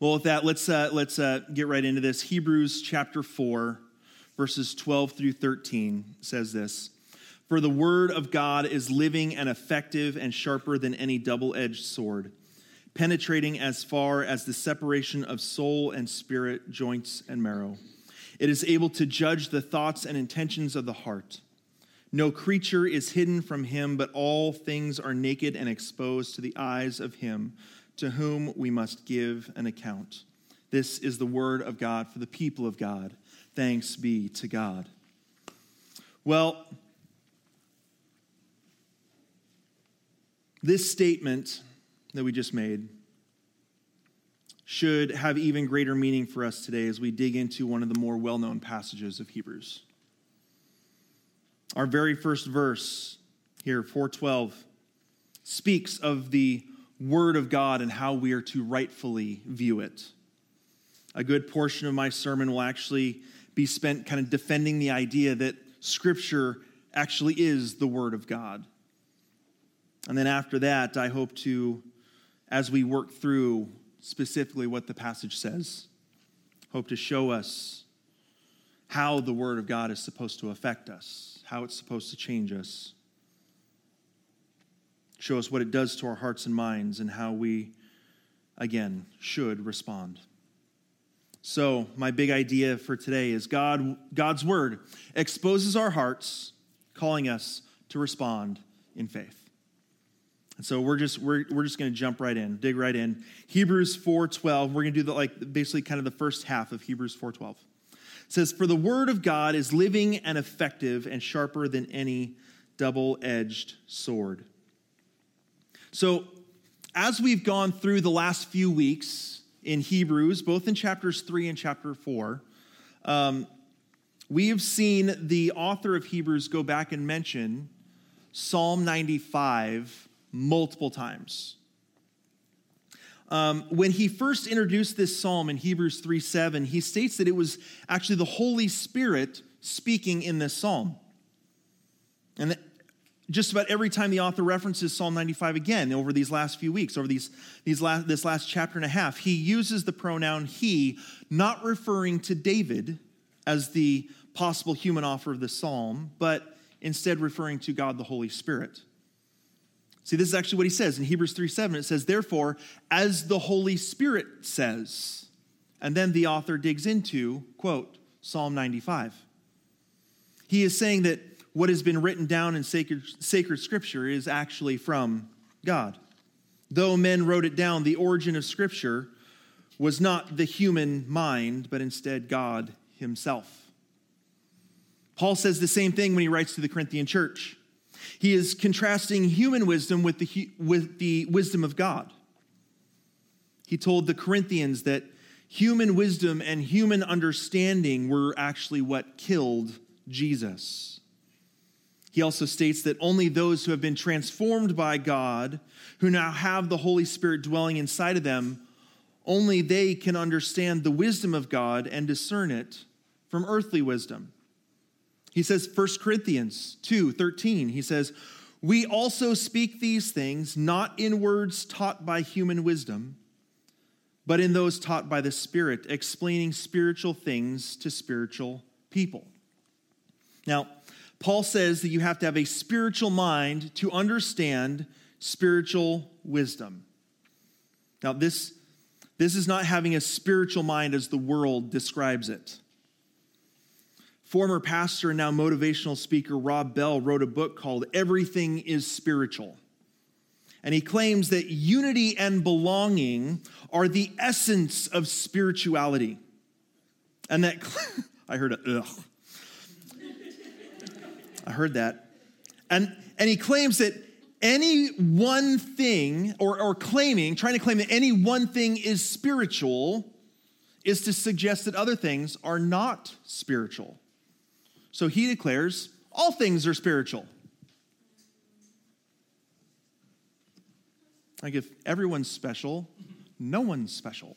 Well, with that, let's get right into this. Hebrews chapter 4, verses 12 through 13 says this. For the word of God is living and effective and sharper than any double-edged sword, penetrating as far as the separation of soul and spirit, joints and marrow. It is able to judge the thoughts and intentions of the heart. No creature is hidden from him, but all things are naked and exposed to the eyes of him to whom we must give an account. This is the word of God for the people of God. Thanks be to God. Well, this statement that we just made should have even greater meaning for us today as we dig into one of the more well-known passages of Hebrews. Our very first verse here, 4:12, speaks of the Word of God and how we are to rightfully view it. A good portion of my sermon will actually be spent kind of defending the idea that Scripture actually is the Word of God. And then after that, I hope to, as we work through specifically what the passage says, hope to show us how the Word of God is supposed to affect us, how it's supposed to change us, show us what it does to our hearts and minds, and how we, again, should respond. So, my big idea for today is God's Word exposes our hearts, calling us to respond in faith. And so we're just going to jump right in, dig right in. Hebrews 4:12. We're going to do basically kind of the first half of Hebrews 4:12. It says, "For the word of God is living and effective and sharper than any double-edged sword." So, as we've gone through the last few weeks in Hebrews, both in chapters 3 and chapter 4, we have seen the author of Hebrews go back and mention Psalm 95 multiple times. When he first introduced this psalm in Hebrews 3:7, he states that it was actually the Holy Spirit speaking in this psalm. And just about every time the author references Psalm 95 again over these last few weeks, over this last chapter and a half, he uses the pronoun he, not referring to David as the possible human author of the psalm, but instead referring to God the Holy Spirit. See, this is actually what he says in Hebrews 3:7. It says, "Therefore, as the Holy Spirit says," and then the author digs into, quote, Psalm 95. He is saying that what has been written down in sacred scripture is actually from God. Though men wrote it down, the origin of scripture was not the human mind, but instead God himself. Paul says the same thing when he writes to the Corinthian church. He is contrasting human wisdom with the wisdom of God. He told the Corinthians that human wisdom and human understanding were actually what killed Jesus. He also states that only those who have been transformed by God, who now have the Holy Spirit dwelling inside of them, only they can understand the wisdom of God and discern it from earthly wisdom. He says, 1 Corinthians 2:13, he says, "We also speak these things, not in words taught by human wisdom, but in those taught by the Spirit, explaining spiritual things to spiritual people." Now, Paul says that you have to have a spiritual mind to understand spiritual wisdom. Now, this is not having a spiritual mind as the world describes it. Former pastor and now motivational speaker Rob Bell wrote a book called "Everything is Spiritual." And he claims that unity and belonging are the essence of spirituality. And that, I heard a ugh. I heard that. And he claims that any one thing, trying to claim that any one thing is spiritual is to suggest that other things are not spiritual. So he declares all things are spiritual. Like if everyone's special, no one's special.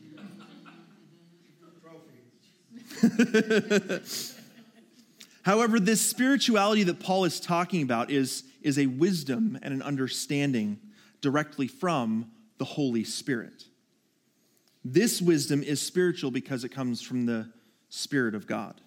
However, this spirituality that Paul is talking about is a wisdom and an understanding directly from the Holy Spirit. This wisdom is spiritual because it comes from the Spirit of God.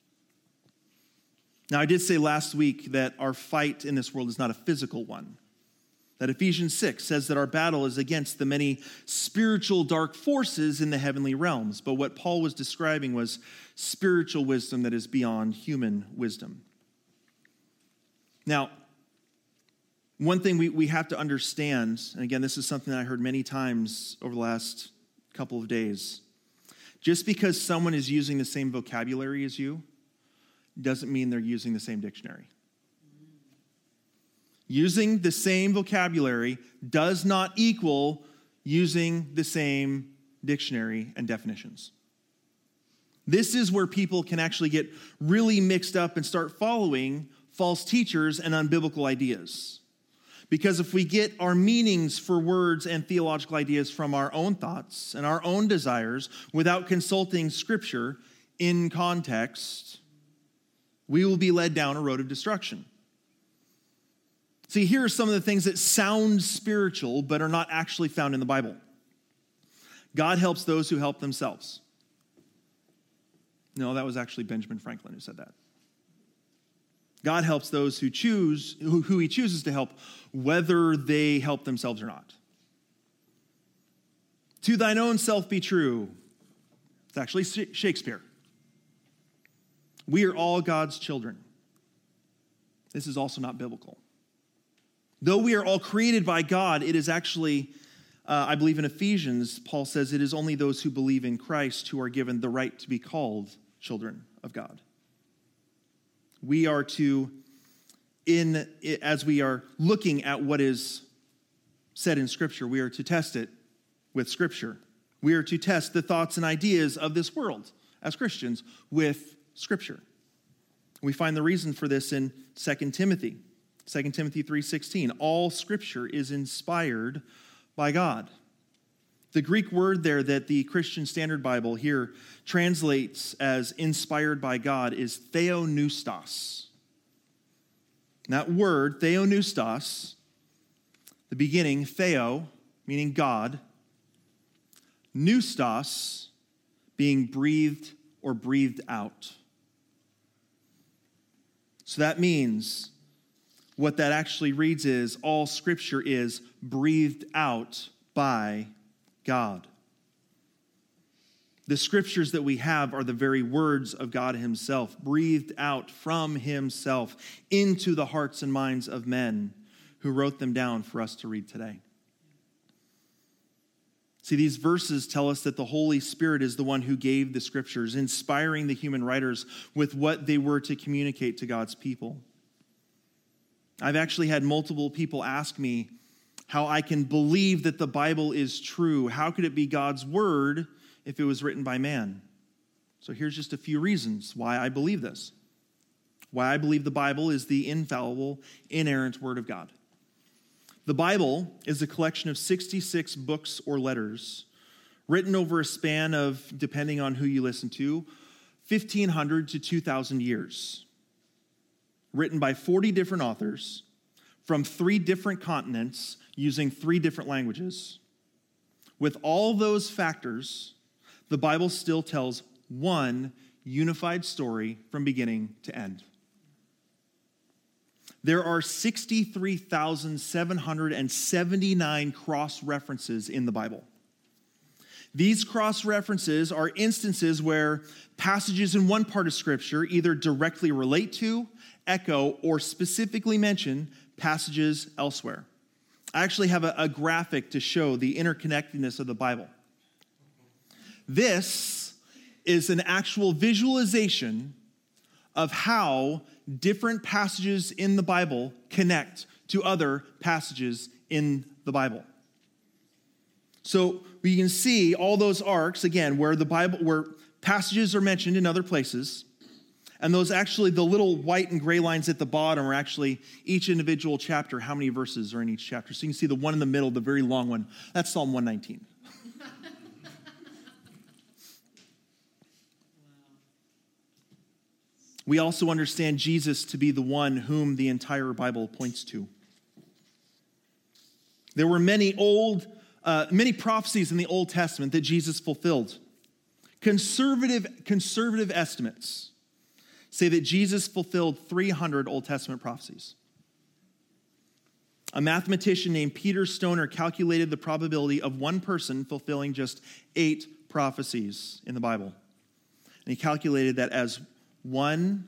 Now, I did say last week that our fight in this world is not a physical one. That Ephesians 6 says that our battle is against the many spiritual dark forces in the heavenly realms. But what Paul was describing was spiritual wisdom that is beyond human wisdom. Now, one thing we have to understand, and again, this is something that I heard many times over the last couple of days. Just because someone is using the same vocabulary as you doesn't mean they're using the same dictionary. Using the same vocabulary does not equal using the same dictionary and definitions. This is where people can actually get really mixed up and start following false teachers and unbiblical ideas. Because if we get our meanings for words and theological ideas from our own thoughts and our own desires without consulting Scripture in context, we will be led down a road of destruction. See, here are some of the things that sound spiritual but are not actually found in the Bible. God helps those who help themselves. No, that was actually Benjamin Franklin who said that. God helps those who he chooses to help, whether they help themselves or not. To thine own self be true. It's actually Shakespeare. We are all God's children. This is also not biblical. Though we are all created by God, it is actually, I believe in Ephesians, Paul says it is only those who believe in Christ who are given the right to be called children of God. We are to, as we are looking at what is said in Scripture, we are to test it with Scripture. We are to test the thoughts and ideas of this world as Christians with Scripture. We find the reason for this in 2 Timothy. 2 Timothy 3:16, all Scripture is inspired by God. The Greek word there that the Christian Standard Bible here translates as inspired by God is theopneustos. That word, theopneustos, the beginning, theo, meaning God, pneustos, being breathed or breathed out. So that means what that actually reads is all Scripture is breathed out by God. The Scriptures that we have are the very words of God himself, breathed out from himself into the hearts and minds of men who wrote them down for us to read today. See, these verses tell us that the Holy Spirit is the one who gave the Scriptures, inspiring the human writers with what they were to communicate to God's people. I've actually had multiple people ask me how I can believe that the Bible is true. How could it be God's word if it was written by man? So here's just a few reasons why I believe this. Why I believe the Bible is the infallible, inerrant word of God. The Bible is a collection of 66 books or letters written over a span of, depending on who you listen to, 1,500 to 2,000 years. Written by 40 different authors from 3 different continents using 3 different languages. With all those factors, the Bible still tells one unified story from beginning to end. There are 63,779 cross-references in the Bible. These cross-references are instances where passages in one part of Scripture either directly relate to, echo, or specifically mention passages elsewhere. I actually have a graphic to show the interconnectedness of the Bible. This is an actual visualization of how different passages in the Bible connect to other passages in the Bible. So we can see all those arcs, again, where passages are mentioned in other places. And those actually, the little white and gray lines at the bottom are actually each individual chapter, how many verses are in each chapter. So you can see the one in the middle, the very long one. That's Psalm 119. We also understand Jesus to be the one whom the entire Bible points to. There were many old many prophecies in the Old Testament that Jesus fulfilled. Conservative estimates say that Jesus fulfilled 300 Old Testament prophecies. A mathematician named Peter Stoner calculated the probability of one person fulfilling just 8 prophecies in the Bible. And he calculated that as 1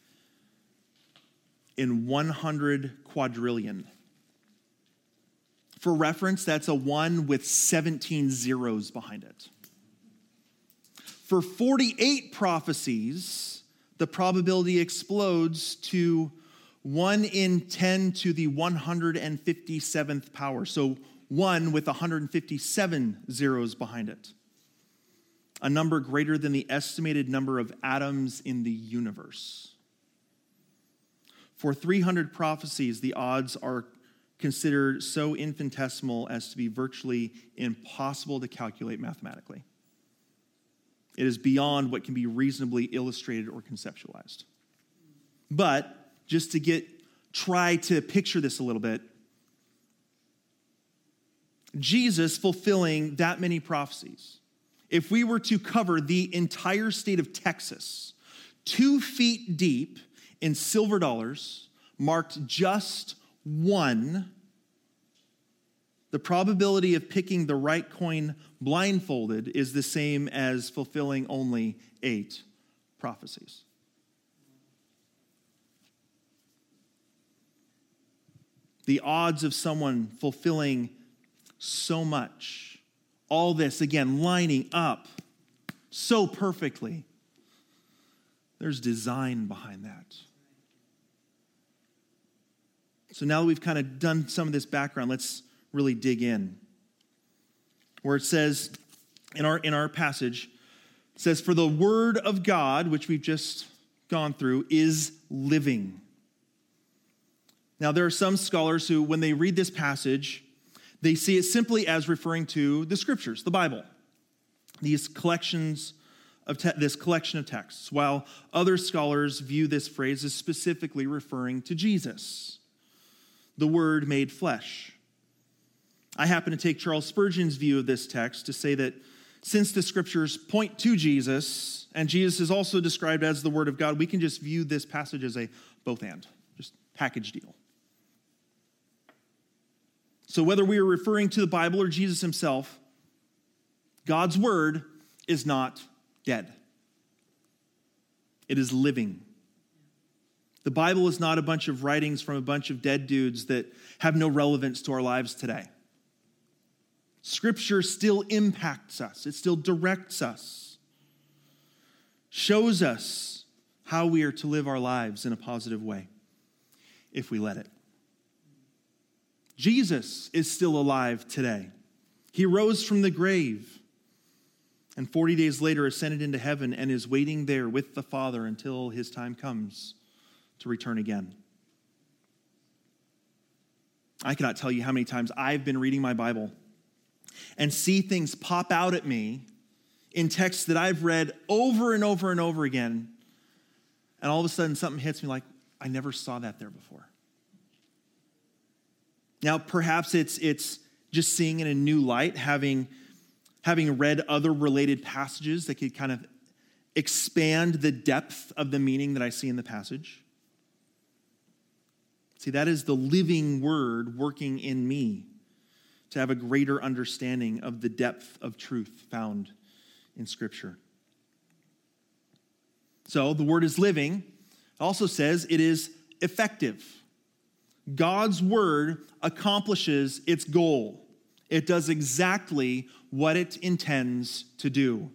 in 100 quadrillion. For reference, that's a 1 with 17 zeros behind it. For 48 prophecies, the probability explodes to 1 in 10 to the 157th power. So 1 with 157 zeros behind it. A number greater than the estimated number of atoms in the universe. For 300 prophecies, the odds are considered so infinitesimal as to be virtually impossible to calculate mathematically. It is beyond what can be reasonably illustrated or conceptualized. But just to try to picture this a little bit, Jesus fulfilling that many prophecies. If we were to cover the entire state of Texas, 2 feet deep in silver dollars, marked just 1, the probability of picking the right coin blindfolded is the same as fulfilling only 8 prophecies. The odds of someone fulfilling so much, all this, again, lining up so perfectly, there's design behind that. So now that we've kind of done some of this background, let's really dig in. Where it says, in our passage, it says, "For the word of God," which we've just gone through, "is living." Now, there are some scholars who, when they read this passage, they see it simply as referring to the scriptures, the Bible, this collection of texts, while other scholars view this phrase as specifically referring to Jesus, the Word made flesh. I happen to take Charles Spurgeon's view of this text to say that since the scriptures point to Jesus, and Jesus is also described as the Word of God, we can just view this passage as a both and, just package deal. So whether we are referring to the Bible or Jesus himself, God's word is not dead. It is living. The Bible is not a bunch of writings from a bunch of dead dudes that have no relevance to our lives today. Scripture still impacts us. It still directs us, shows us how we are to live our lives in a positive way if we let it. Jesus is still alive today. He rose from the grave and 40 days later ascended into heaven and is waiting there with the Father until his time comes to return again. I cannot tell you how many times I've been reading my Bible and see things pop out at me in texts that I've read over and over and over again, and all of a sudden something hits me like, I never saw that there before. Now, perhaps it's just seeing in a new light, having read other related passages that could kind of expand the depth of the meaning that I see in the passage. See, that is the living word working in me to have a greater understanding of the depth of truth found in Scripture. So, the word is living. It also says it is effective. God's word accomplishes its goal. It does exactly what it intends to do.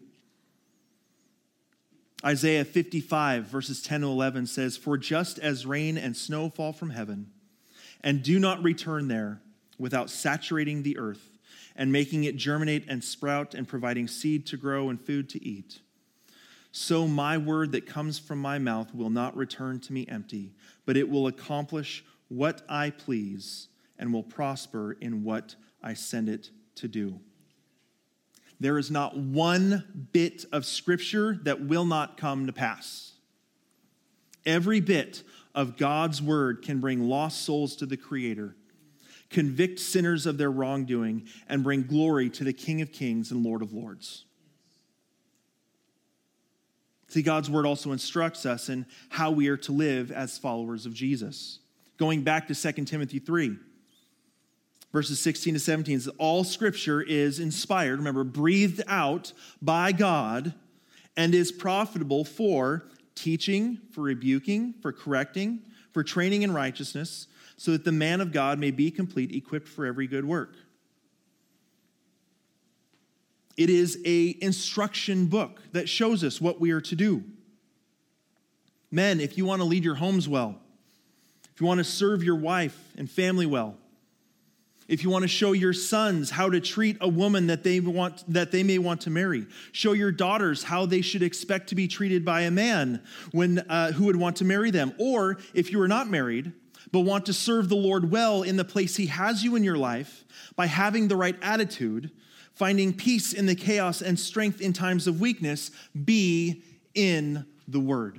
Isaiah 55, verses 10 to 11 says, "For just as rain and snow fall from heaven, and do not return there without saturating the earth, and making it germinate and sprout, and providing seed to grow and food to eat, so my word that comes from my mouth will not return to me empty, but it will accomplish what I please, and will prosper in what I send it to do." There is not one bit of Scripture that will not come to pass. Every bit of God's word can bring lost souls to the Creator, convict sinners of their wrongdoing, and bring glory to the King of Kings and Lord of Lords. See, God's word also instructs us in how we are to live as followers of Jesus. Going back to 2 Timothy 3, verses 16 to 17, says, all scripture is inspired, remember, breathed out by God, and is profitable for teaching, for rebuking, for correcting, for training in righteousness, so that the man of God may be complete, equipped for every good work. It is an instruction book that shows us what we are to do. Men, if you want to lead your homes well, if you want to serve your wife and family well, if you want to show your sons how to treat a woman that they may want to marry, show your daughters how they should expect to be treated by a man who would want to marry them. Or if you are not married, but want to serve the Lord well in the place he has you in your life by having the right attitude, finding peace in the chaos and strength in times of weakness, be in the word.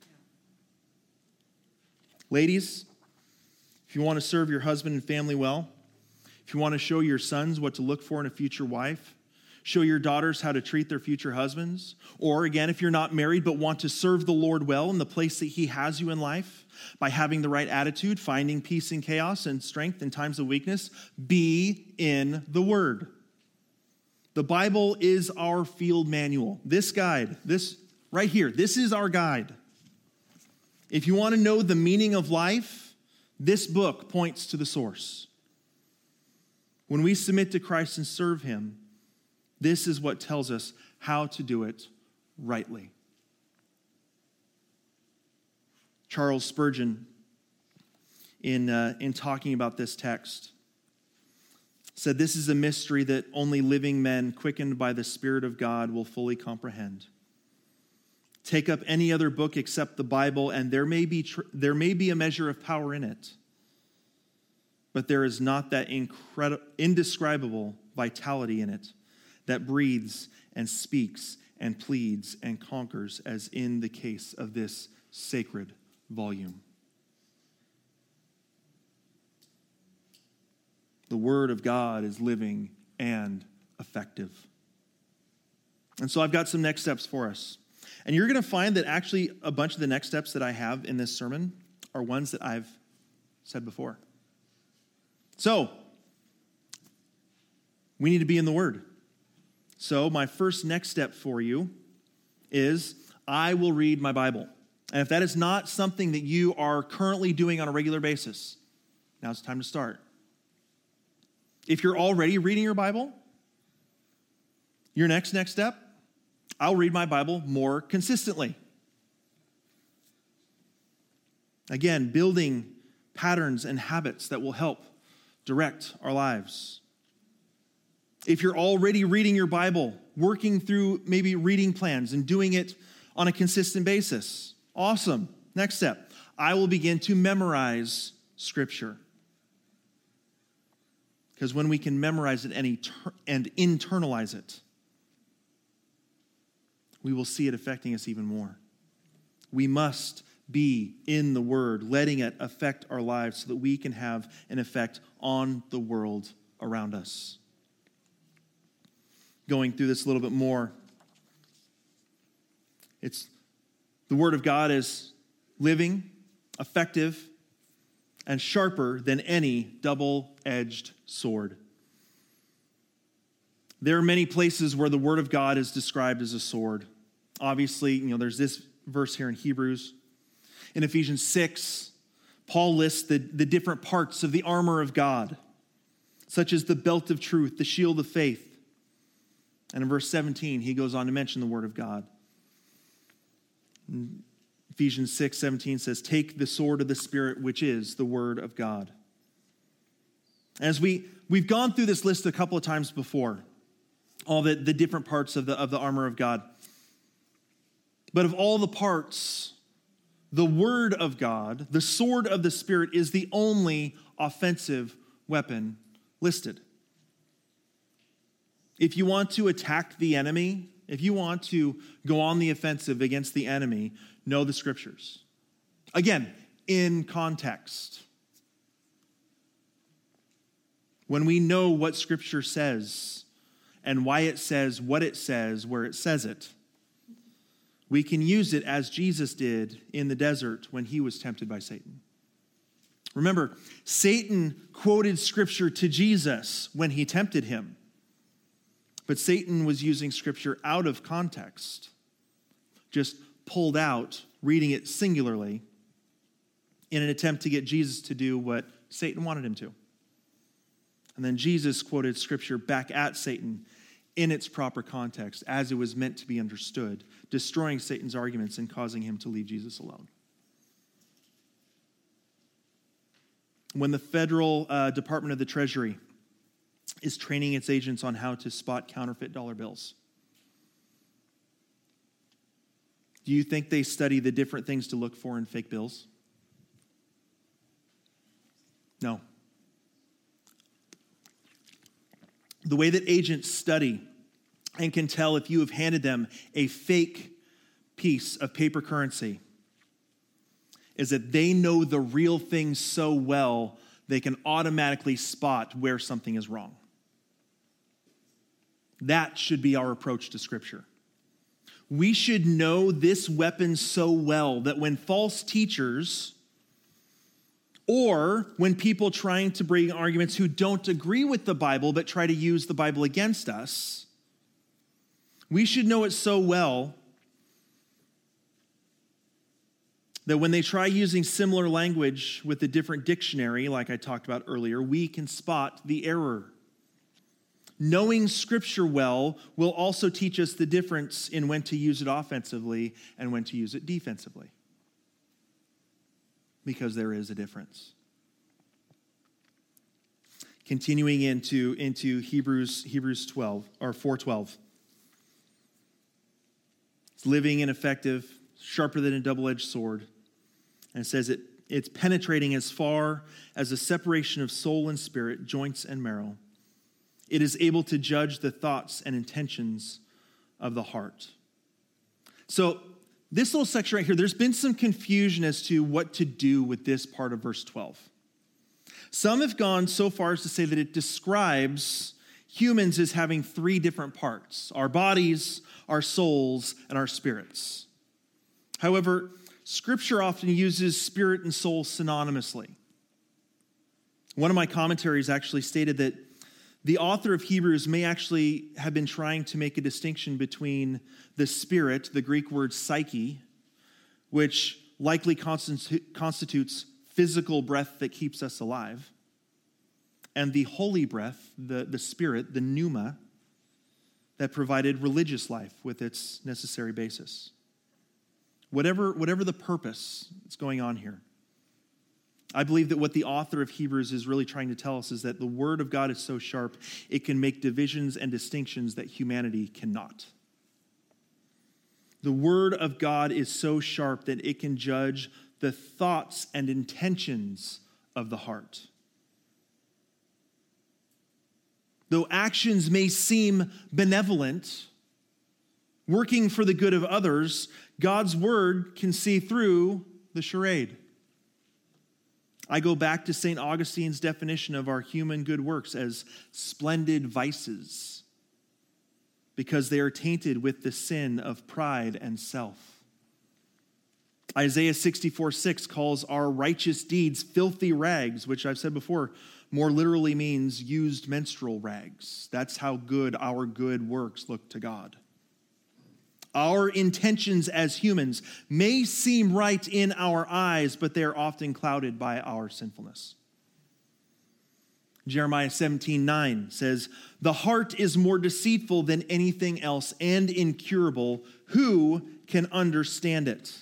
Ladies, if you want to serve your husband and family well, if you want to show your sons what to look for in a future wife, show your daughters how to treat their future husbands, or again, if you're not married but want to serve the Lord well in the place that he has you in life by having the right attitude, finding peace in chaos and strength in times of weakness, be in the word. The Bible is our field manual. This guide, this right here, this is our guide. If you want to know the meaning of life, this book points to the source. When we submit to Christ and serve him, this is what tells us how to do it rightly. Charles Spurgeon, in talking about this text, said, "This is a mystery that only living men quickened by the Spirit of God will fully comprehend. Take up any other book except the Bible, and there may be a measure of power in it. But there is not that indescribable vitality in it that breathes and speaks and pleads and conquers as in the case of this sacred volume." The Word of God is living and effective. And so I've got some next steps for us. And you're going to find that actually a bunch of the next steps that I have in this sermon are ones that I've said before. So, we need to be in the Word. So, my first next step for you is I will read my Bible. And if that is not something that you are currently doing on a regular basis, now's the time to start. If you're already reading your Bible, your next step, I'll read my Bible more consistently. Again, building patterns and habits that will help direct our lives. If you're already reading your Bible, working through maybe reading plans and doing it on a consistent basis, awesome. Next step, I will begin to memorize Scripture. Because when we can memorize it and internalize it, we will see it affecting us even more. We must be in the Word, letting it affect our lives so that we can have an effect on the world around us. Going through this a little bit more, the Word of God is living, effective, and sharper than any double-edged sword. There are many places where the Word of God is described as a sword. Obviously, there's this verse here in Hebrews. In Ephesians 6, Paul lists the different parts of the armor of God, such as the belt of truth, the shield of faith. And in verse 17, he goes on to mention the Word of God. Ephesians 6:17 says, "Take the sword of the Spirit, which is the Word of God." As we've gone through this list a couple of times before, all the different parts of the armor of God. But of all the parts, the Word of God, the sword of the Spirit, is the only offensive weapon listed. If you want to attack the enemy, if you want to go on the offensive against the enemy, know the Scriptures. Again, in context. when we know what Scripture says and why it says what it says where it says it, we can use it as Jesus did in the desert when he was tempted by Satan. Remember, Satan quoted Scripture to Jesus when he tempted him, but Satan was using Scripture out of context, just pulled out, reading it singularly, in an attempt to get Jesus to do what Satan wanted him to. And then Jesus quoted Scripture back at Satan in its proper context, as it was meant to be understood, destroying Satan's arguments and causing him to leave Jesus alone. When the Federal Department of the Treasury is training its agents on how to spot counterfeit dollar bills, do you think they study the different things to look for in fake bills? No. The way that agents study and can tell if you have handed them a fake piece of paper currency is that they know the real thing so well they can automatically spot where something is wrong. That should be our approach to Scripture. We should know this weapon so well that when false teachers or when people trying to bring arguments who don't agree with the Bible but try to use the Bible against us, we should know it so well that when they try using similar language with a different dictionary, like I talked about earlier, we can spot the error. Knowing Scripture well will also teach us the difference in when to use it offensively and when to use it defensively, because there is a difference. Continuing into Hebrews 12 or 4:12. It's living and effective, sharper than a double-edged sword, and it says it's penetrating as far as the separation of soul and spirit, joints and marrow. It is able to judge the thoughts and intentions of the heart. So this little section right here, there's been some confusion as to what to do with this part of verse 12. Some have gone so far as to say that it describes humans as having three different parts: our bodies, our souls, and our spirits. However, Scripture often uses spirit and soul synonymously. One of my commentaries actually stated that the author of Hebrews may actually have been trying to make a distinction between the spirit, the Greek word psyche, which likely constitutes physical breath that keeps us alive, and the holy breath, the spirit, the pneuma, that provided religious life with its necessary basis. Whatever the purpose that's going on here, I believe that what the author of Hebrews is really trying to tell us is that the Word of God is so sharp, it can make divisions and distinctions that humanity cannot. The Word of God is so sharp that it can judge the thoughts and intentions of the heart. Though actions may seem benevolent, working for the good of others, God's Word can see through the charade. I go back to St. Augustine's definition of our human good works as splendid vices, because they are tainted with the sin of pride and self. Isaiah 64:6 calls our righteous deeds filthy rags, which I've said before, more literally means used menstrual rags. That's how good our good works look to God. Our intentions as humans may seem right in our eyes, but they are often clouded by our sinfulness. Jeremiah 17:9 says, "The heart is more deceitful than anything else and incurable. Who can understand it?"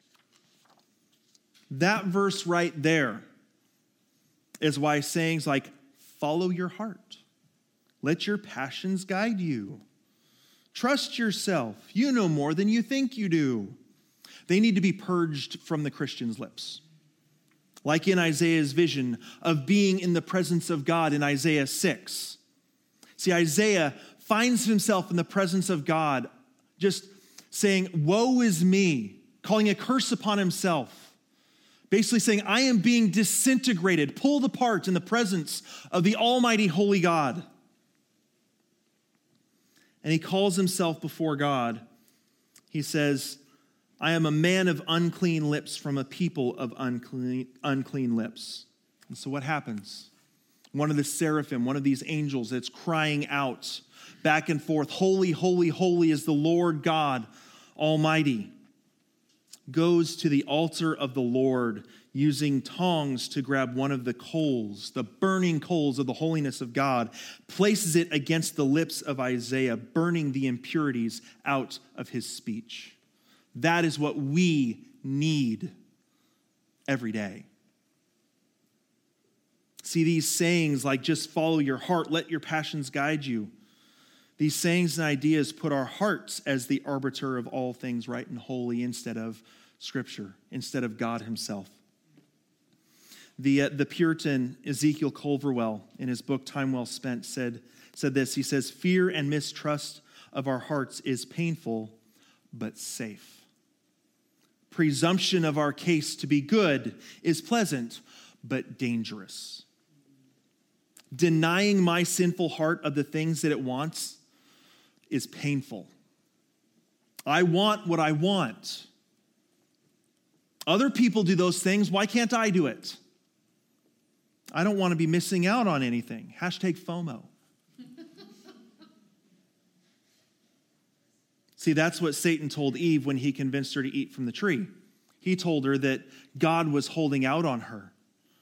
That verse right there is why sayings like, "Follow your heart. Let your passions guide you. Trust yourself. You know more than you think you do." They need to be purged from the Christian's lips. Like in Isaiah's vision of being in the presence of God in Isaiah 6. See, Isaiah finds himself in the presence of God just saying, "Woe is me," calling a curse upon himself Basically saying, I am being disintegrated, pulled apart in the presence of the almighty holy God. And he calls himself before God. He says, I am a man of unclean lips from a people of unclean lips. And so what happens? One of the seraphim, one of these angels that's crying out back and forth, holy, holy, holy is the Lord God Almighty, goes to the altar of the Lord using tongs to grab one of the coals, the burning coals of the holiness of God, places it against the lips of Isaiah, burning the impurities out of his speech. That is what we need every day. See, these sayings like just follow your heart, let your passions guide you. These sayings and ideas put our hearts as the arbiter of all things right and holy instead of Scripture, instead of God himself. The Puritan Ezekiel Culverwell, in his book Time Well Spent, said this. He says, fear and mistrust of our hearts is painful but safe. Presumption of our case to be good is pleasant but dangerous. Denying my sinful heart of the things that it wants is painful. I want what I want. Other people do those things. Why can't I do it? I don't want to be missing out on anything. Hashtag FOMO. See, that's what Satan told Eve when he convinced her to eat from the tree. He told her that God was holding out on her.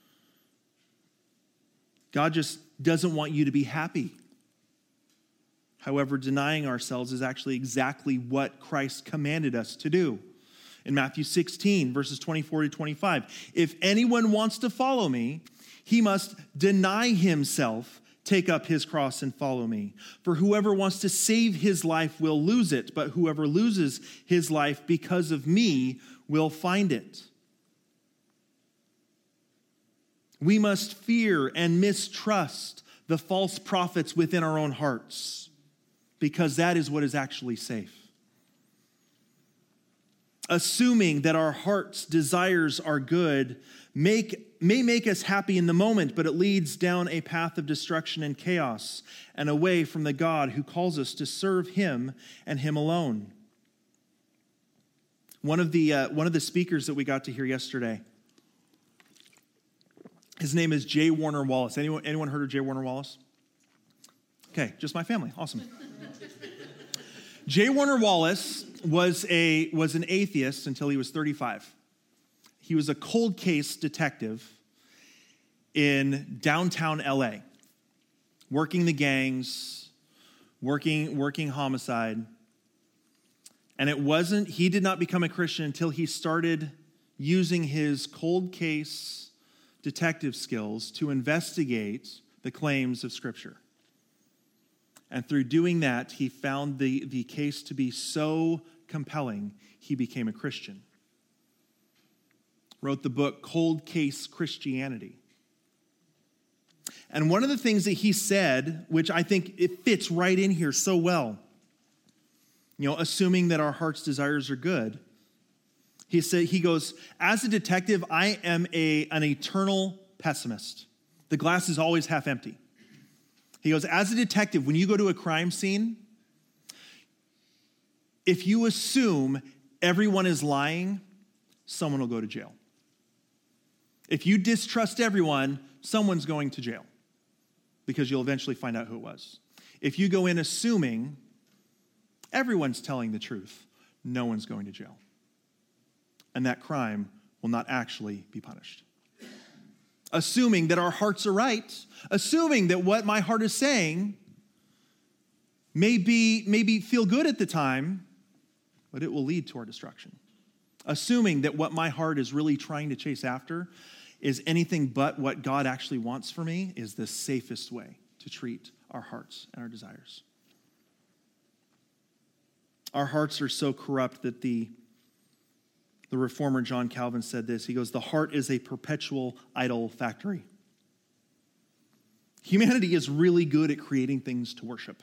God just doesn't want you to be happy. However, denying ourselves is actually exactly what Christ commanded us to do. In Matthew 16, verses 24 to 25, if anyone wants to follow me, he must deny himself, take up his cross and follow me. For whoever wants to save his life will lose it, but whoever loses his life because of me will find it. We must fear and mistrust the false prophets within our own hearts, because that is what is actually safe. Assuming that our heart's desires are good may make us happy in the moment, but it leads down a path of destruction and chaos and away from the God who calls us to serve him and him alone. One of the speakers that we got to hear yesterday, his name is J. Warner Wallace. Anyone heard of J. Warner Wallace? Okay, just my family. Awesome. J. Warner Wallace was an atheist until he was 35. He was a cold case detective in downtown LA, working the gangs, working homicide. And he did not become a Christian until he started using his cold case detective skills to investigate the claims of Scripture. And through doing that, he found the case to be so compelling, he became a Christian. Wrote the book Cold Case Christianity. And one of the things that he said, which I think it fits right in here so well, assuming that our heart's desires are good. He goes, as a detective, I am an eternal pessimist. The glass is always half empty. He goes, as a detective, when you go to a crime scene, if you assume everyone is lying, someone will go to jail. If you distrust everyone, someone's going to jail because you'll eventually find out who it was. If you go in assuming everyone's telling the truth, no one's going to jail. And that crime will not actually be punished. Assuming that our hearts are right, assuming that what my heart is saying maybe feel good at the time, but it will lead to our destruction. Assuming that what my heart is really trying to chase after is anything but what God actually wants for me is the safest way to treat our hearts and our desires. Our hearts are so corrupt that the reformer John Calvin said this. He goes, the heart is a perpetual idol factory. Humanity is really good at creating things to worship.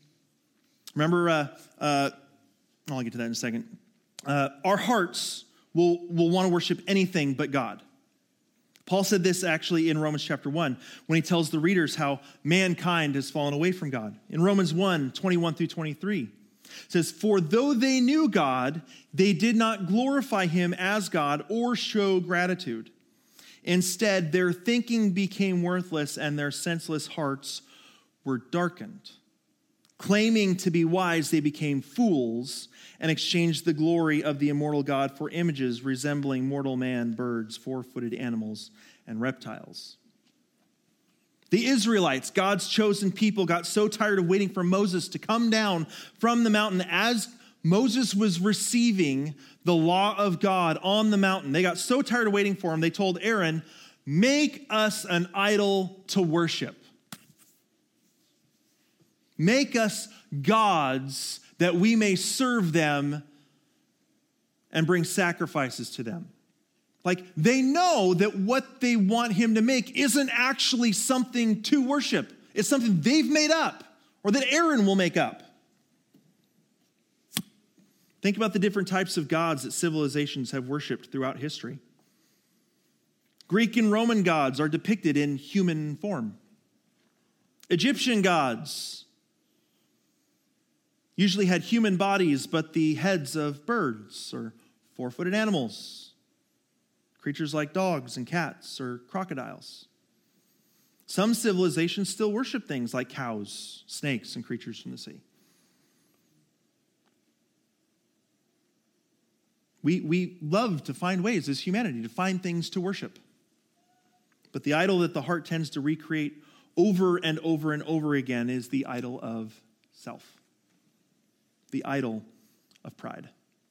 Remember, I'll get to that in a second. Our hearts will want to worship anything but God. Paul said this actually in Romans chapter 1 when he tells the readers how mankind has fallen away from God. In Romans 1, 21 through 23, it says, "For though they knew God, they did not glorify him as God or show gratitude. Instead, their thinking became worthless and their senseless hearts were darkened. Claiming to be wise, they became fools and exchanged the glory of the immortal God for images resembling mortal man, birds, four-footed animals, and reptiles." The Israelites, God's chosen people, got so tired of waiting for Moses to come down from the mountain as Moses was receiving the law of God on the mountain. They got so tired of waiting for him, they told Aaron, "Make us an idol to worship. Make us gods that we may serve them and bring sacrifices to them." Like, they know that what they want him to make isn't actually something to worship. It's something they've made up or that Aaron will make up. Think about the different types of gods that civilizations have worshiped throughout history. Greek and Roman gods are depicted in human form. Egyptian gods usually had human bodies, but the heads of birds or four-footed animals, creatures like dogs and cats or crocodiles. Some civilizations still worship things like cows, snakes, and creatures from the sea. We love to find ways as humanity to find things to worship. But the idol that the heart tends to recreate over and over and over again is the idol of self. The idol of pride.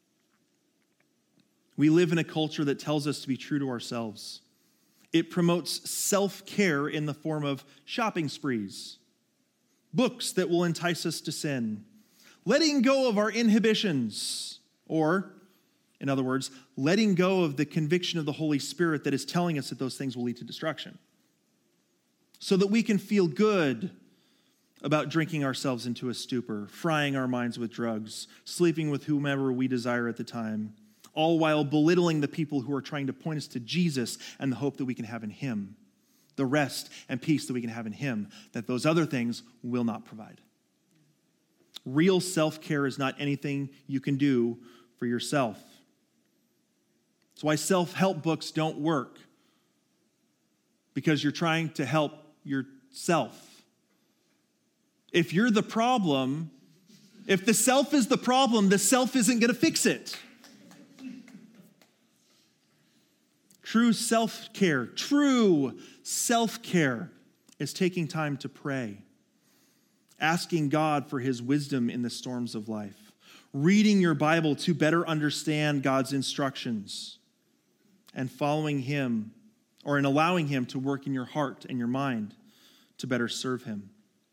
We live in a culture that tells us to be true to ourselves. It promotes self-care in the form of shopping sprees, books that will entice us to sin, letting go of our inhibitions, or, in other words, letting go of the conviction of the Holy Spirit that is telling us that those things will lead to destruction, so that we can feel good about drinking ourselves into a stupor, frying our minds with drugs, sleeping with whomever we desire at the time, all while belittling the people who are trying to point us to Jesus and the hope that we can have in him, the rest and peace that we can have in him, that those other things will not provide. Real self-care is not anything you can do for yourself. That's why self-help books don't work, because you're trying to help yourself. If you're the problem, if the self is the problem, the self isn't going to fix it. True self-care is taking time to pray, asking God for his wisdom in the storms of life, reading your Bible to better understand God's instructions, and following him, or in allowing him to work in your heart and your mind to better serve him.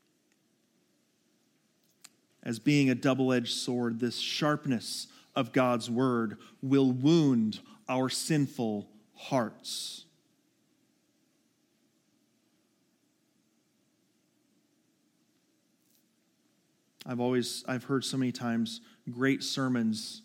As being a double-edged sword, this sharpness of God's word will wound our sinful hearts. I've heard so many times, great sermons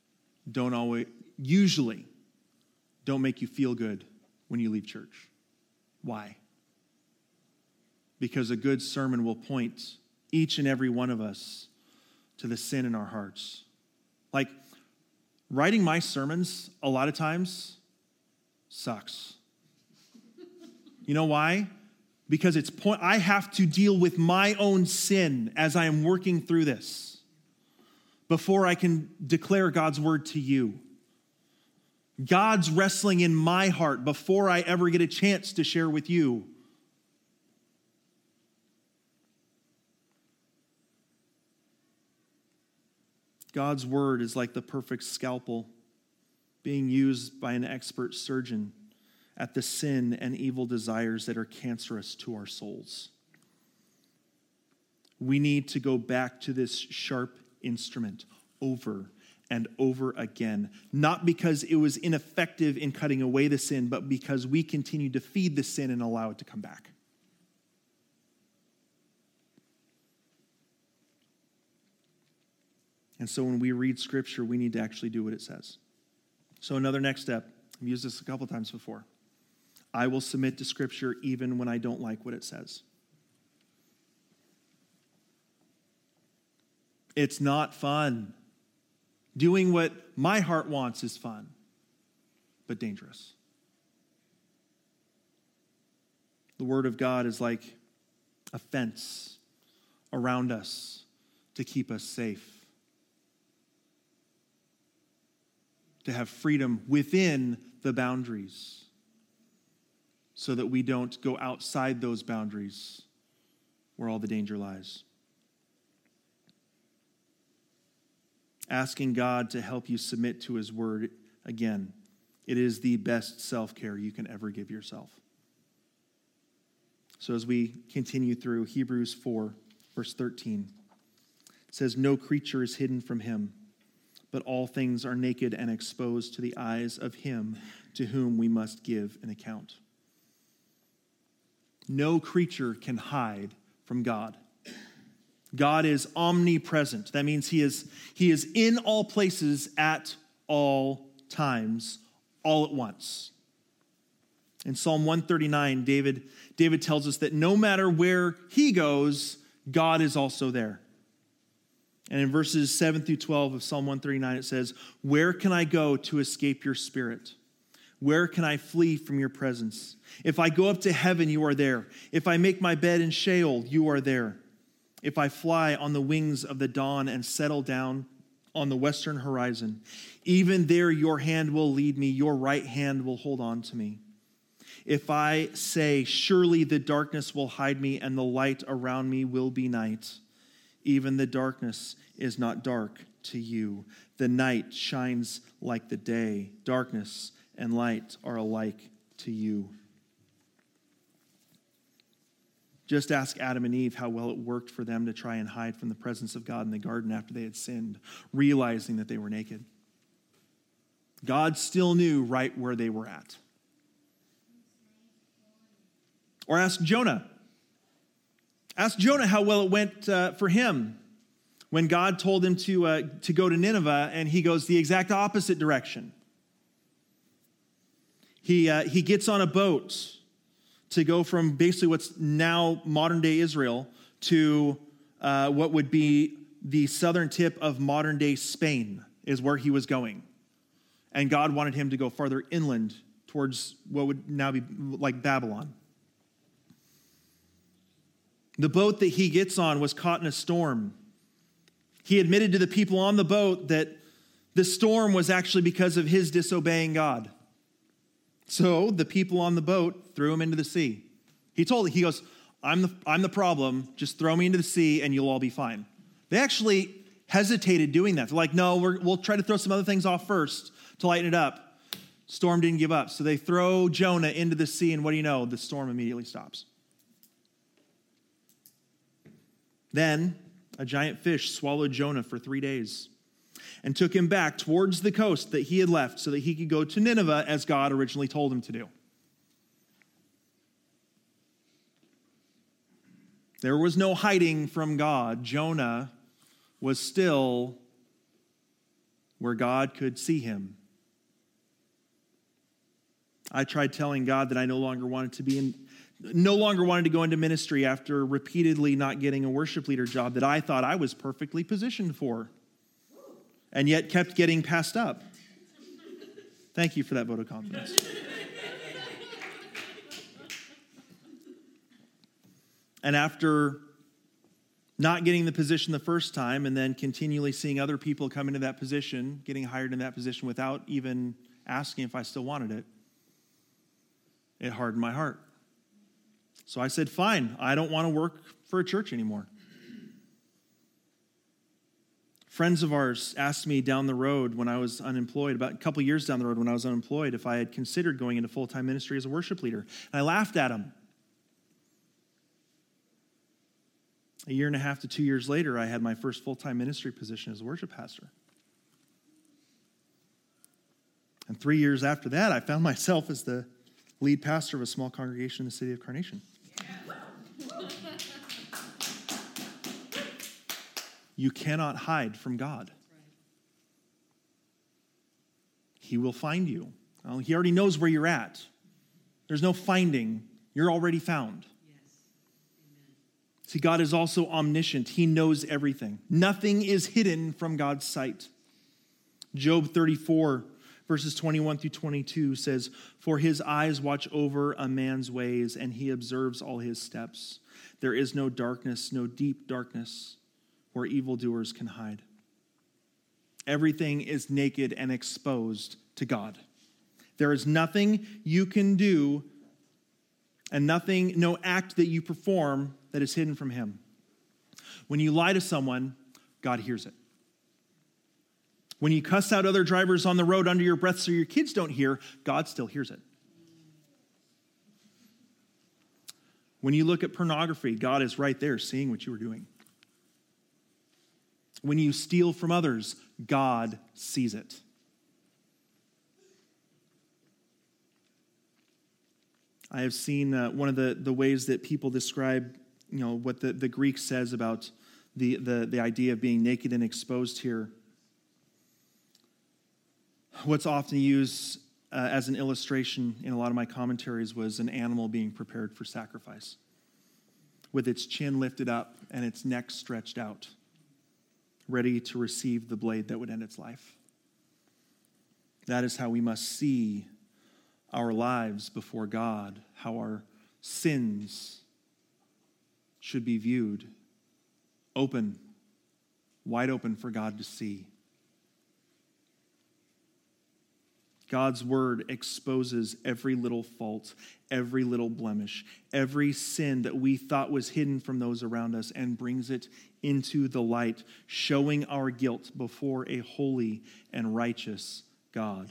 usually don't make you feel good when you leave church. Why? Because a good sermon will point each and every one of us to the sin in our hearts. Like, writing my sermons a lot of times sucks. You know why? Because I have to deal with my own sin as I am working through this before I can declare God's word to you. God's wrestling in my heart before I ever get a chance to share with you. God's word is like the perfect scalpel being used by an expert surgeon at the sin and evil desires that are cancerous to our souls. We need to go back to this sharp instrument over and over again, not because it was ineffective in cutting away the sin, but because we continue to feed the sin and allow it to come back. And so when we read Scripture, we need to actually do what it says. So another next step, I've used this a couple times before. I will submit to Scripture even when I don't like what it says. It's not fun. Doing what my heart wants is fun, but dangerous. The Word of God is like a fence around us to keep us safe, to have freedom within the boundaries so that we don't go outside those boundaries where all the danger lies. Asking God to help you submit to His Word, again, it is the best self-care you can ever give yourself. So as we continue through Hebrews 4, verse 13, it says, "No creature is hidden from Him, but all things are naked and exposed to the eyes of Him to whom we must give an account." No creature can hide from God. God is omnipresent. That means He is in all places at all times, all at once. In Psalm 139, David tells us that no matter where he goes, God is also there. And in verses 7 through 12 of Psalm 139, it says, "Where can I go to escape your spirit? Where can I flee from your presence? If I go up to heaven, you are there. If I make my bed in Sheol, you are there. If I fly on the wings of the dawn and settle down on the western horizon, even there your hand will lead me, your right hand will hold on to me. If I say, surely the darkness will hide me and the light around me will be night, even the darkness is not dark to you. The night shines like the day. Darkness and light are alike to you." Just ask Adam and Eve how well it worked for them to try and hide from the presence of God in the garden after they had sinned, realizing that they were naked. God still knew right where they were at. Or ask Jonah. Ask Jonah how well it went for him when God told him to go to Nineveh, and he goes the exact opposite direction. He gets on a boat to go from basically what's now modern-day Israel to what would be the southern tip of modern-day Spain is where he was going. And God wanted him to go farther inland towards what would now be like Babylon. The boat that he gets on was caught in a storm. He admitted to the people on the boat that the storm was actually because of his disobeying God. So the people on the boat threw him into the sea. He goes, I'm the problem. Just throw me into the sea and you'll all be fine. They actually hesitated doing that. They're like, no, we'll try to throw some other things off first to lighten it up. Storm didn't give up. So they throw Jonah into the sea, and what do you know? The storm immediately stops. Then a giant fish swallowed Jonah for 3 days and took him back towards the coast that he had left so that he could go to Nineveh as God originally told him to do. There was no hiding from God. Jonah was still where God could see him. I tried telling God that I no longer wanted to go into ministry after repeatedly not getting a worship leader job that I thought I was perfectly positioned for, and yet kept getting passed up. Thank you for that vote of confidence. And after not getting the position the first time and then continually seeing other people come into that position, getting hired in that position without even asking if I still wanted it, it hardened my heart. So I said, fine, I don't want to work for a church anymore. Friends of ours asked me down the road when I was unemployed, about a couple years down the road when I was unemployed, if I had considered going into full-time ministry as a worship leader. And I laughed at them. A year and a half to 2 years later, I had my first full-time ministry position as a worship pastor. And 3 years after that, I found myself as the lead pastor of a small congregation in the city of Carnation. You cannot hide from God. he will find you. Well, he already knows where you're at. There's no finding. You're already found. See, God is also omniscient. He knows everything. Nothing is hidden from God's sight. Job 34, verses 21 through 22 says, "For his eyes watch over a man's ways, and he observes all his steps. There is no darkness, no deep darkness, where evildoers can hide." Everything is naked and exposed to God. There is nothing you can do and no act that you perform that is hidden from him. When you lie to someone, God hears it. When you cuss out other drivers on the road under your breath so your kids don't hear, God still hears it. When you look at pornography, God is right there seeing what you are doing. When you steal from others, God sees it. I have seen one of the ways that people describe, what the Greek says about the idea of being naked and exposed here. What's often used as an illustration in a lot of my commentaries was an animal being prepared for sacrifice, with its chin lifted up and its neck stretched out, ready to receive the blade that would end its life. That is how we must see our lives before God, how our sins should be viewed, open, wide open for God to see. God's word exposes every little fault, every little blemish, every sin that we thought was hidden from those around us, and brings it into the light, showing our guilt before a holy and righteous God.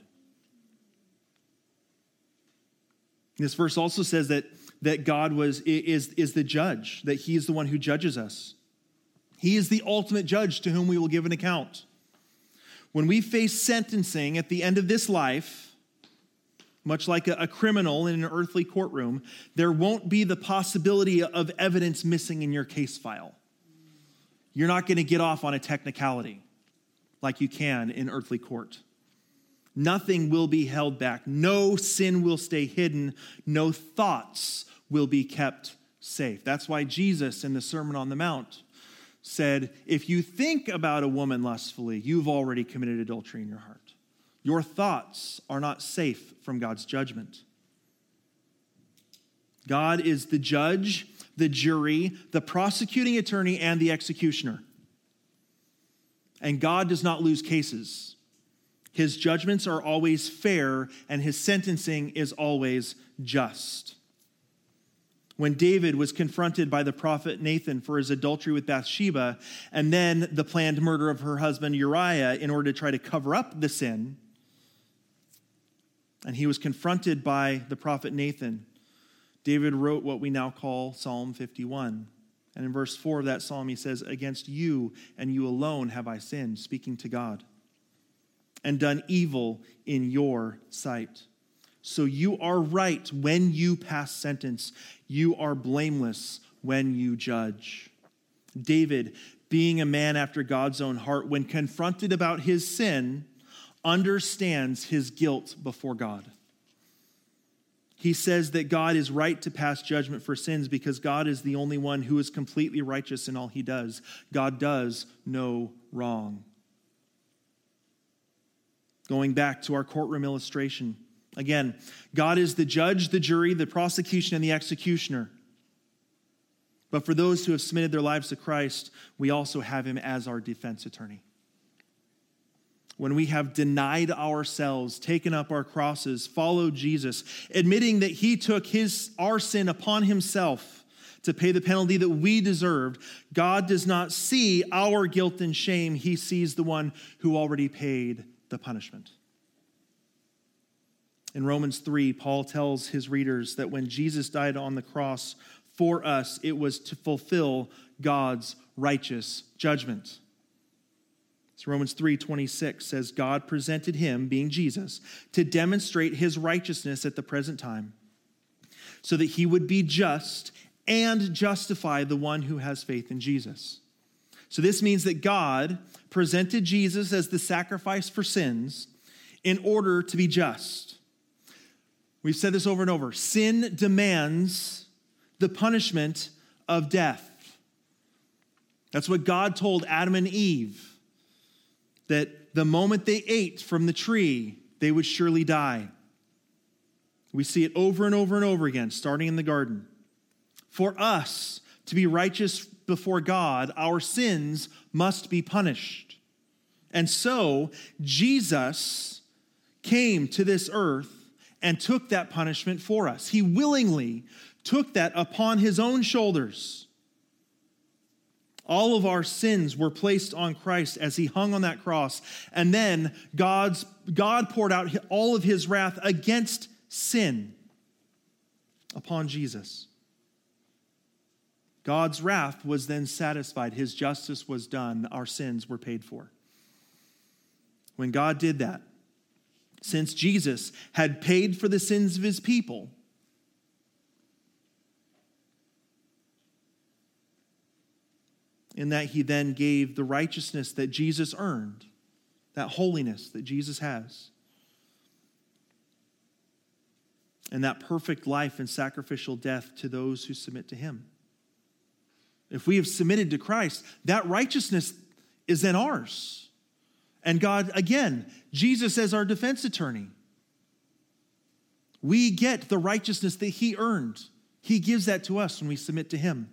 This verse also says that God is the judge, that he is the one who judges us. He is the ultimate judge to whom we will give an account. When we face sentencing at the end of this life, much like a criminal in an earthly courtroom, there won't be the possibility of evidence missing in your case file. You're not going to get off on a technicality like you can in earthly court. Nothing will be held back. No sin will stay hidden. No thoughts will be kept safe. That's why Jesus in the Sermon on the Mount said, if you think about a woman lustfully, you've already committed adultery in your heart. Your thoughts are not safe from God's judgment. God is the judge, the jury, the prosecuting attorney, and the executioner. And God does not lose cases. His judgments are always fair, and his sentencing is always just. When David was confronted by the prophet Nathan for his adultery with Bathsheba, and then the planned murder of her husband Uriah in order to try to cover up the sin, and he was confronted by the prophet Nathan, David wrote what we now call Psalm 51. And in verse 4 of that psalm, he says, "Against you and you alone have I sinned," speaking to God, "and done evil in your sight. So you are right when you pass sentence. You are blameless when you judge." David, being a man after God's own heart, when confronted about his sin, understands his guilt before God. He says that God is right to pass judgment for sins because God is the only one who is completely righteous in all he does. God does no wrong. Going back to our courtroom illustration, again, God is the judge, the jury, the prosecution, and the executioner. But for those who have submitted their lives to Christ, we also have him as our defense attorney. When we have denied ourselves, taken up our crosses, followed Jesus, admitting that he took our sin upon himself to pay the penalty that we deserved, God does not see our guilt and shame. He sees the one who already paid the punishment. In Romans 3, Paul tells his readers that when Jesus died on the cross for us, it was to fulfill God's righteous judgment. So Romans 3:26 says, God presented him, being Jesus, to demonstrate his righteousness at the present time, so that he would be just and justify the one who has faith in Jesus. So this means that God presented Jesus as the sacrifice for sins in order to be just. We've said this over and over. Sin demands the punishment of death. That's what God told Adam and Eve, that the moment they ate from the tree, they would surely die. We see it over and over and over again, starting in the garden. For us to be righteous before God, our sins must be punished. And so, Jesus came to this earth and took that punishment for us. He willingly took that upon his own shoulders. All of our sins were placed on Christ as he hung on that cross. And then God poured out all of his wrath against sin upon Jesus. God's wrath was then satisfied. His justice was done. Our sins were paid for. When God did that, since Jesus had paid for the sins of his people, in that he then gave the righteousness that Jesus earned, that holiness that Jesus has, and that perfect life and sacrificial death to those who submit to him. If we have submitted to Christ, that righteousness is then ours. And God, again, Jesus as our defense attorney. We get the righteousness that he earned. He gives that to us when we submit to him.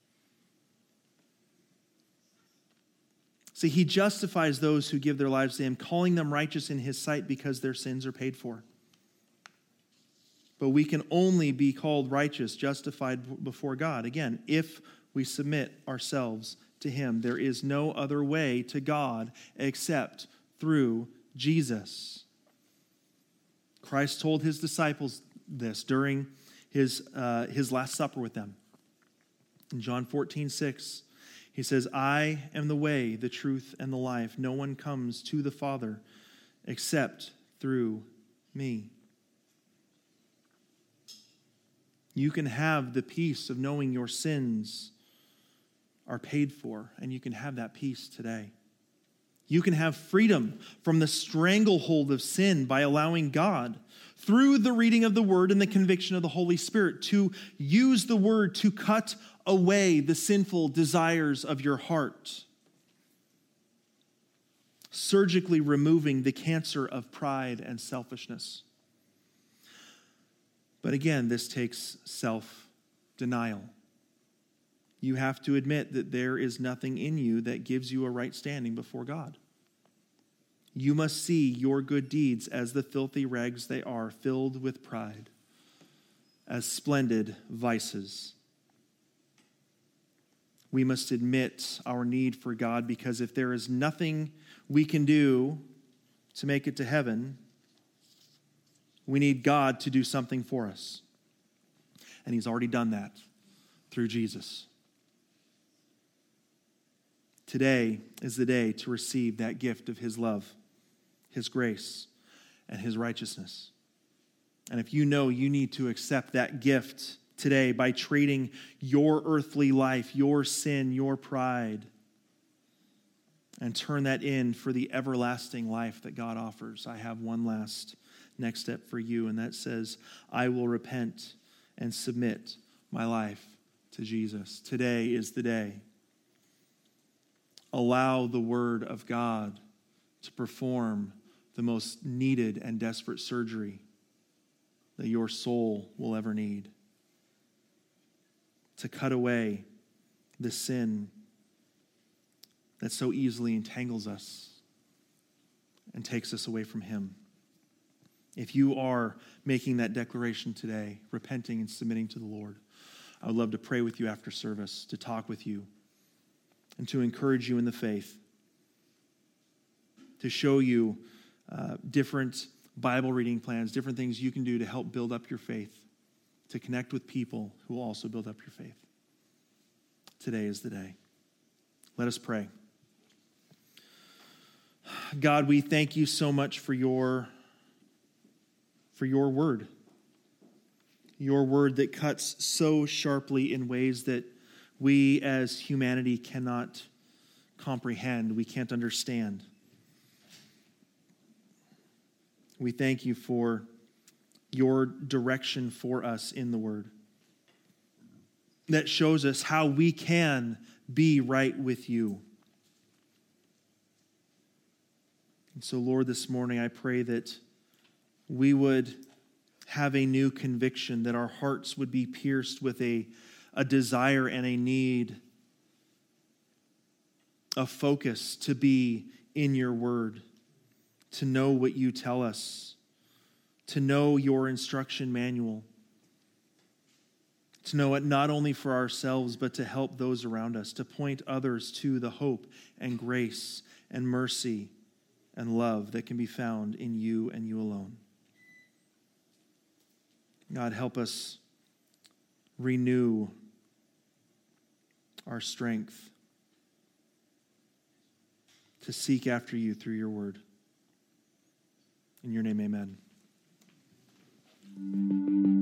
See, he justifies those who give their lives to him, calling them righteous in his sight because their sins are paid for. But we can only be called righteous, justified before God, again, if we submit ourselves to him. There is no other way to God except through Jesus. Christ told his disciples this during his Last Supper with them. In John 14:6, he says, I am the way, the truth, and the life. No one comes to the Father except through me. You can have the peace of knowing your sins are paid for, and you can have that peace today. You can have freedom from the stranglehold of sin by allowing God, through the reading of the Word and the conviction of the Holy Spirit, to use the Word to cut away the sinful desires of your heart, surgically removing the cancer of pride and selfishness. But again, this takes self-denial. You have to admit that there is nothing in you that gives you a right standing before God. You must see your good deeds as the filthy rags they are, filled with pride, as splendid vices. We must admit our need for God, because if there is nothing we can do to make it to heaven, we need God to do something for us. And he's already done that through Jesus. Today is the day to receive that gift of his love, his grace, and his righteousness. And if you know you need to accept that gift today by trading your earthly life, your sin, your pride, and turn that in for the everlasting life that God offers, I have one last next step for you, and that says, I will repent and submit my life to Jesus. Today is the day. Allow the Word of God to perform the most needed and desperate surgery that your soul will ever need, to cut away the sin that so easily entangles us and takes us away from him. If you are making that declaration today, repenting and submitting to the Lord, I would love to pray with you after service, to talk with you, and to encourage you in the faith, to show you different Bible reading plans, different things you can do to help build up your faith, to connect with people who will also build up your faith. Today is the day. Let us pray. God, we thank you so much for your word. Your word that cuts so sharply in ways that we as humanity cannot comprehend, we can't understand. We thank you for your direction for us in the Word that shows us how we can be right with you. And so, Lord, this morning I pray that we would have a new conviction, that our hearts would be pierced with a desire and a need, a focus to be in your word, to know what you tell us, to know your instruction manual, to know it not only for ourselves, but to help those around us, to point others to the hope and grace and mercy and love that can be found in you and you alone. God, help us renew our strength to seek after you through your word. In your name, amen.